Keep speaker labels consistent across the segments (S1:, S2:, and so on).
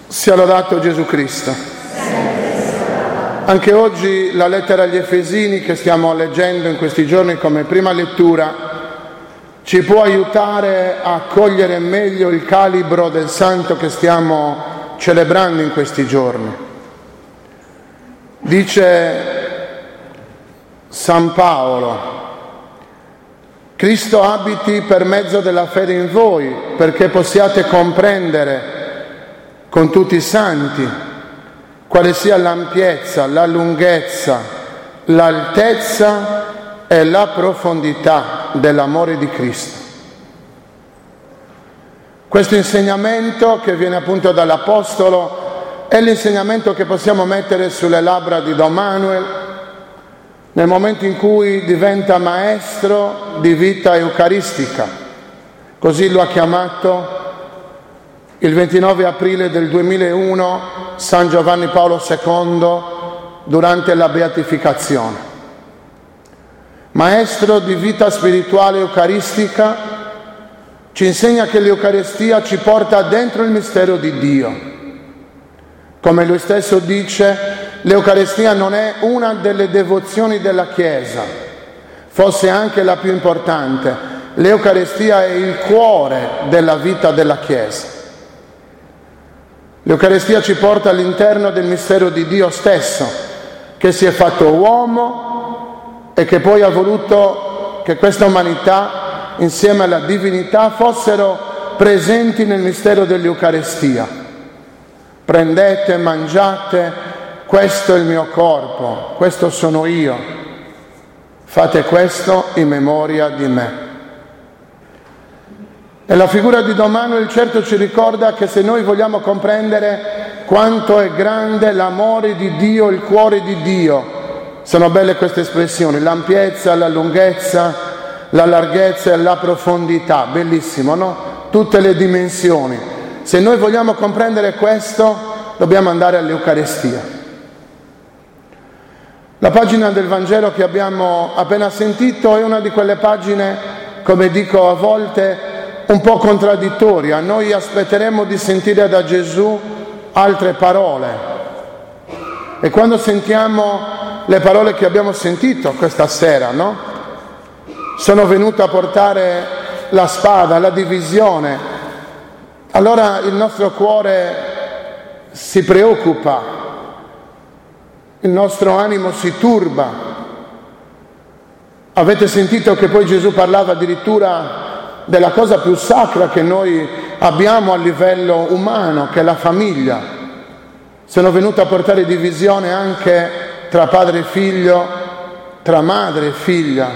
S1: Sia lodato Gesù Cristo. Anche oggi la lettera agli Efesini che stiamo leggendo in questi giorni come prima lettura ci può aiutare a cogliere meglio il calibro del santo che stiamo celebrando in questi giorni. Dice San Paolo: Cristo abiti per mezzo della fede in voi, perché possiate comprendere con tutti i santi quale sia l'ampiezza, la lunghezza, l'altezza e la profondità dell'amore di Cristo. Questo insegnamento che viene appunto dall'Apostolo è l'insegnamento che possiamo mettere sulle labbra di Don Manuel nel momento in cui diventa maestro di vita eucaristica. Così lo ha chiamato il 29 aprile del 2001 San Giovanni Paolo II durante la beatificazione. Maestro di vita spirituale eucaristica, ci insegna che l'Eucaristia ci porta dentro il mistero di Dio. Come lui stesso dice, l'Eucaristia non è una delle devozioni della Chiesa, fosse anche la più importante. L'Eucaristia è il cuore della vita della Chiesa. L'Eucaristia ci porta all'interno del mistero di Dio stesso, che si è fatto uomo e che poi ha voluto che questa umanità, insieme alla divinità, fossero presenti nel mistero dell'Eucaristia. Prendete, mangiate, questo è il mio corpo, questo sono io. Fate questo in memoria di me. E la figura di Don Manuel certo ci ricorda che se noi vogliamo comprendere quanto è grande l'amore di Dio, il cuore di Dio, sono belle queste espressioni, l'ampiezza, la lunghezza, la larghezza e la profondità, bellissimo, no? Tutte le dimensioni. Se noi vogliamo comprendere questo, dobbiamo andare all'Eucaristia. La pagina del Vangelo che abbiamo appena sentito è una di quelle pagine, come dico a volte, un po' contraddittoria. Noi aspetteremo di sentire da Gesù altre parole e quando sentiamo le parole che abbiamo sentito questa sera, no? Sono venuto a portare la spada, la divisione, allora il nostro cuore si preoccupa, il nostro animo si turba. Avete sentito che poi Gesù parlava addirittura della cosa più sacra che noi abbiamo a livello umano, che è la famiglia. Sono venuto a portare divisione anche tra padre e figlio, tra madre e figlia.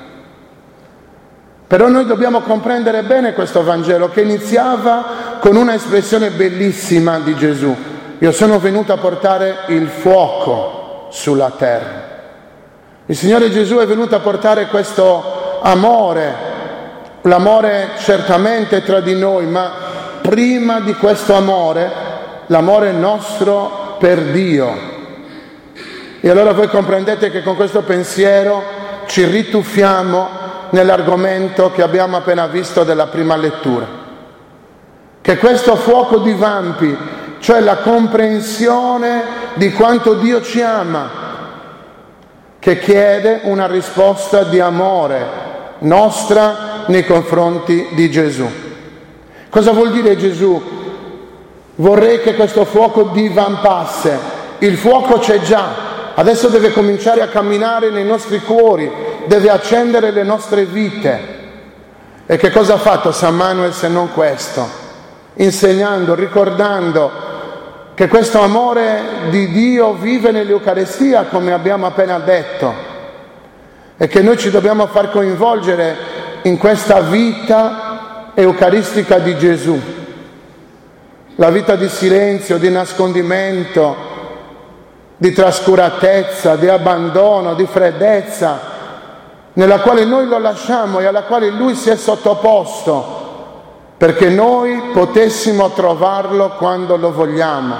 S1: Però noi dobbiamo comprendere bene questo Vangelo che iniziava con una espressione bellissima di Gesù: io sono venuto a portare il fuoco sulla terra. Il Signore Gesù è venuto a portare questo amore, l'amore certamente tra di noi, ma prima di questo amore, l'amore nostro per Dio. E allora voi comprendete che con questo pensiero ci rituffiamo nell'argomento che abbiamo appena visto della prima lettura. Che questo fuoco divampi, cioè la comprensione di quanto Dio ci ama, che chiede una risposta di amore nostra nei confronti di Gesù. Cosa vuol dire Gesù? Vorrei che questo fuoco divampasse. Il fuoco c'è già, adesso deve cominciare a camminare nei nostri cuori, deve accendere le nostre vite. E che cosa ha fatto San Manuel se non questo? Insegnando, ricordando che questo amore di Dio vive nell'Eucaristia, come abbiamo appena detto, e che noi ci dobbiamo far coinvolgere in questa vita eucaristica di Gesù, la vita di silenzio, di nascondimento, di trascuratezza, di abbandono, di freddezza, nella quale noi lo lasciamo e alla quale Lui si è sottoposto perché noi potessimo trovarlo quando lo vogliamo.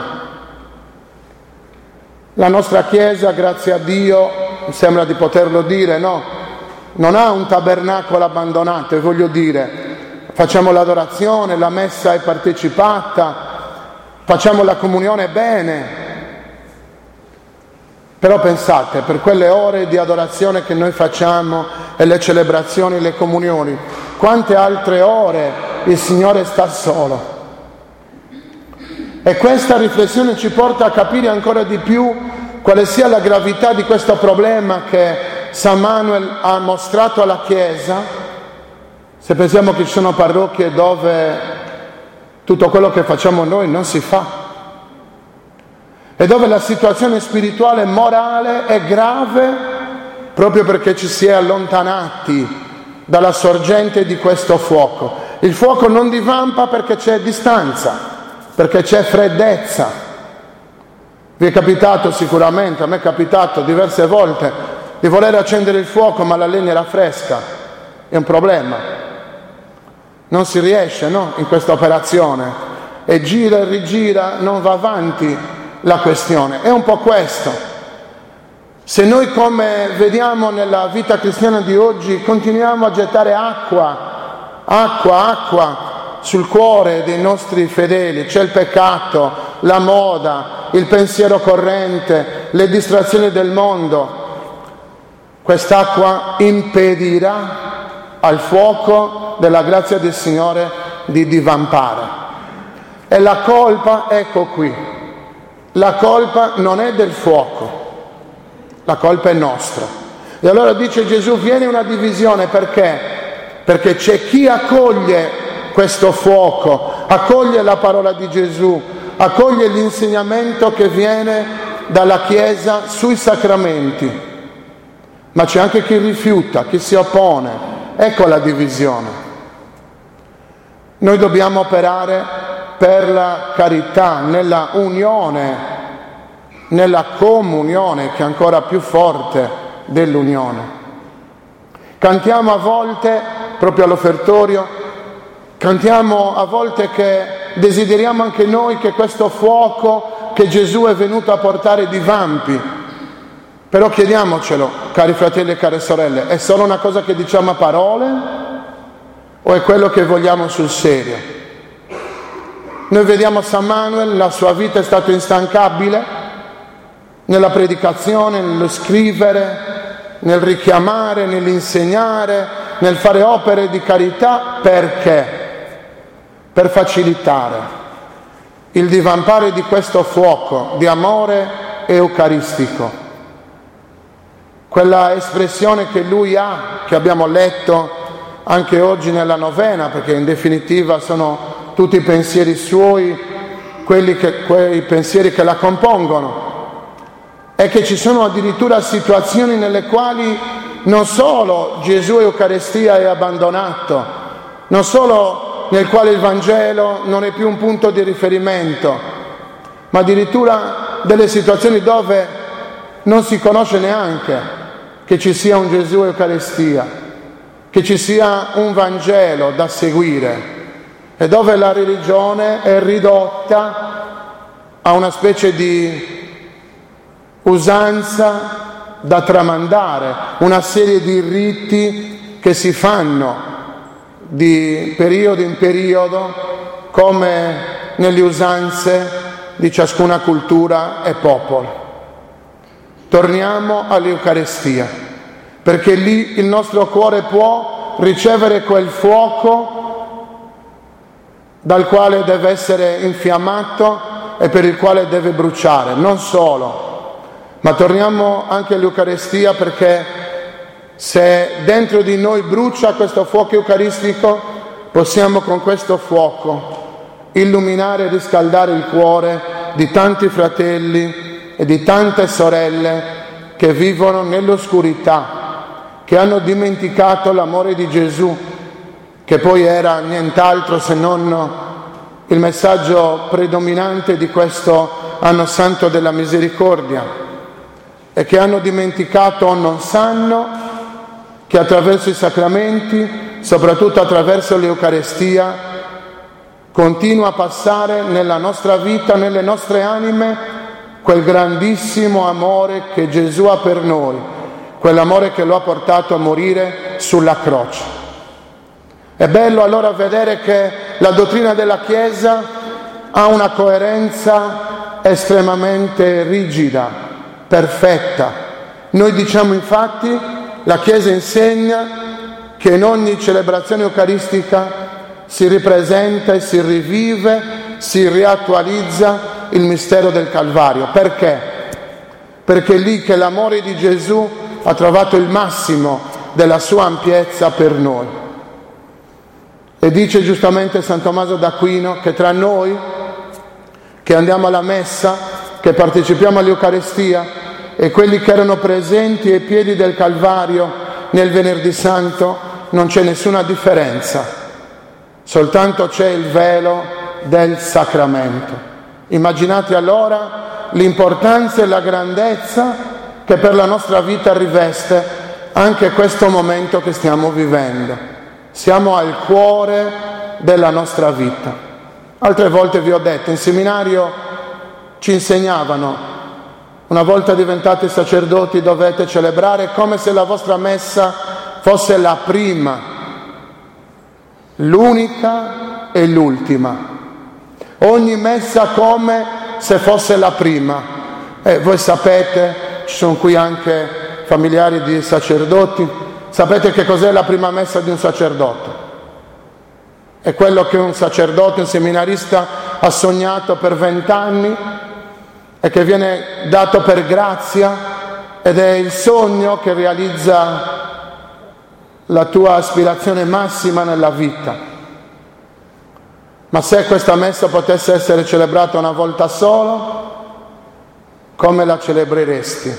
S1: La nostra Chiesa, grazie a Dio, mi sembra di poterlo dire, no? Non ha un tabernacolo abbandonato, e voglio dire, facciamo l'adorazione, la messa è partecipata, facciamo la comunione bene, però pensate, per quelle ore di adorazione che noi facciamo e le celebrazioni, le comunioni, quante altre ore il Signore sta solo. E questa riflessione ci porta a capire ancora di più quale sia la gravità di questo problema che San Manuel ha mostrato alla Chiesa. Se pensiamo che ci sono parrocchie dove tutto quello che facciamo noi non si fa, e dove la situazione spirituale e morale è grave proprio perché ci si è allontanati dalla sorgente di questo fuoco. Il fuoco non divampa perché c'è distanza, perché c'è freddezza. Vi è capitato sicuramente, a me è capitato diverse volte di voler accendere il fuoco ma la legna era fresca, è un problema, non si riesce, no? In questa operazione, e gira e rigira, non va avanti la questione. È un po' questo. Se noi, come vediamo nella vita cristiana di oggi, continuiamo a gettare acqua sul cuore dei nostri fedeli, c'è il peccato, la moda, il pensiero corrente, le distrazioni del mondo, quest'acqua impedirà al fuoco della grazia del Signore di divampare. E la colpa, ecco qui, la colpa non è del fuoco, la colpa è nostra. E allora dice Gesù, viene una divisione, perché? Perché c'è chi accoglie questo fuoco, accoglie la parola di Gesù, accoglie l'insegnamento che viene dalla Chiesa sui sacramenti, ma c'è anche chi rifiuta, chi si oppone. Ecco la divisione. Noi dobbiamo operare per la carità, nella unione, nella comunione, che è ancora più forte dell'unione. Cantiamo a volte, proprio all'offertorio, cantiamo a volte che desideriamo anche noi che questo fuoco che Gesù è venuto a portare divampi. Però chiediamocelo, cari fratelli e care sorelle, è solo una cosa che diciamo a parole o è quello che vogliamo sul serio? Noi vediamo San Manuel, la sua vita è stata instancabile nella predicazione, nello scrivere, nel richiamare, nell'insegnare, nel fare opere di carità. Perché? Per facilitare il divampare di questo fuoco di amore eucaristico. Quella espressione che lui ha, che abbiamo letto anche oggi nella novena, perché in definitiva sono tutti i pensieri suoi, quei pensieri che la compongono, è che ci sono addirittura situazioni nelle quali non solo Gesù Eucaristia è abbandonato, non solo nel quale il Vangelo non è più un punto di riferimento, ma addirittura delle situazioni dove non si conosce neanche che ci sia un Gesù Eucaristia, che ci sia un Vangelo da seguire, e dove la religione è ridotta a una specie di usanza da tramandare, una serie di riti che si fanno di periodo in periodo, come nelle usanze di ciascuna cultura e popolo. Torniamo all'Eucaristia, perché lì il nostro cuore può ricevere quel fuoco dal quale deve essere infiammato e per il quale deve bruciare. Non solo, ma torniamo anche all'Eucaristia, perché se dentro di noi brucia questo fuoco eucaristico, possiamo con questo fuoco illuminare e riscaldare il cuore di tanti fratelli e di tante sorelle che vivono nell'oscurità, che hanno dimenticato l'amore di Gesù, che poi era nient'altro se non il messaggio predominante di questo anno santo della misericordia, e che hanno dimenticato o non sanno che attraverso i sacramenti, soprattutto attraverso l'Eucaristia, continua a passare nella nostra vita, nelle nostre anime, quel grandissimo amore che Gesù ha per noi, quell'amore che lo ha portato a morire sulla croce. È bello allora vedere che la dottrina della Chiesa ha una coerenza estremamente rigida, perfetta. Noi diciamo infatti, la Chiesa insegna che in ogni celebrazione eucaristica si ripresenta e si rivive, si riattualizza il mistero del Calvario. Perché? Perché è lì che l'amore di Gesù ha trovato il massimo della sua ampiezza per noi. E dice giustamente San Tommaso d'Aquino che tra noi, che andiamo alla messa, che partecipiamo all'Eucaristia, e quelli che erano presenti ai piedi del Calvario nel Venerdì Santo, non c'è nessuna differenza, soltanto c'è il velo del sacramento. Immaginate allora l'importanza e la grandezza che per la nostra vita riveste anche questo momento che stiamo vivendo. Siamo al cuore della nostra vita. Altre volte vi ho detto, in seminario ci insegnavano: una volta diventati sacerdoti dovete celebrare come se la vostra messa fosse la prima, l'unica e l'ultima. Ogni messa come se fosse la prima. Voi sapete, ci sono qui anche familiari di sacerdoti, sapete che cos'è la prima messa di un sacerdote? È quello che un sacerdote, un seminarista ha sognato per 20 anni e che viene dato per grazia, ed è il sogno che realizza la tua aspirazione massima nella vita. Ma se questa messa potesse essere celebrata una volta solo, come la celebreresti?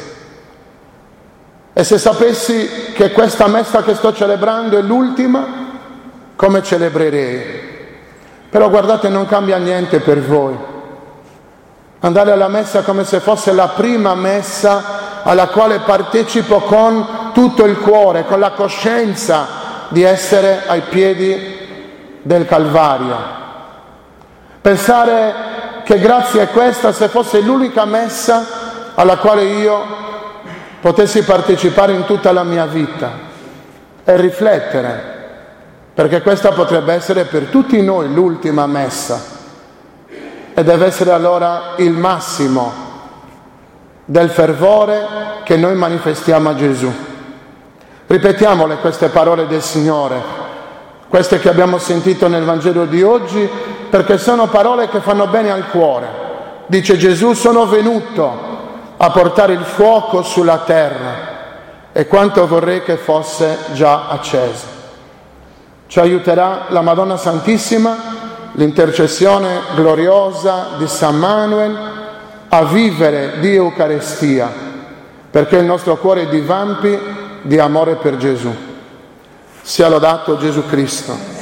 S1: E se sapessi che questa messa che sto celebrando è l'ultima, come celebrerei? Però guardate, non cambia niente per voi. Andare alla messa come se fosse la prima messa alla quale partecipo con tutto il cuore, con la coscienza di essere ai piedi del Calvario. Pensare che grazia è questa se fosse l'unica messa alla quale io potessi partecipare in tutta la mia vita, e riflettere, perché questa potrebbe essere per tutti noi l'ultima messa. E deve essere allora il massimo del fervore che noi manifestiamo a Gesù. Ripetiamole queste parole del Signore, queste che abbiamo sentito nel Vangelo di oggi, perché sono parole che fanno bene al cuore. Dice Gesù: sono venuto a portare il fuoco sulla terra, e quanto vorrei che fosse già acceso. Ci aiuterà la Madonna Santissima, l'intercessione gloriosa di San Manuel, a vivere di Eucaristia, perché il nostro cuore divampi di amore per Gesù. Sia lodato Gesù Cristo.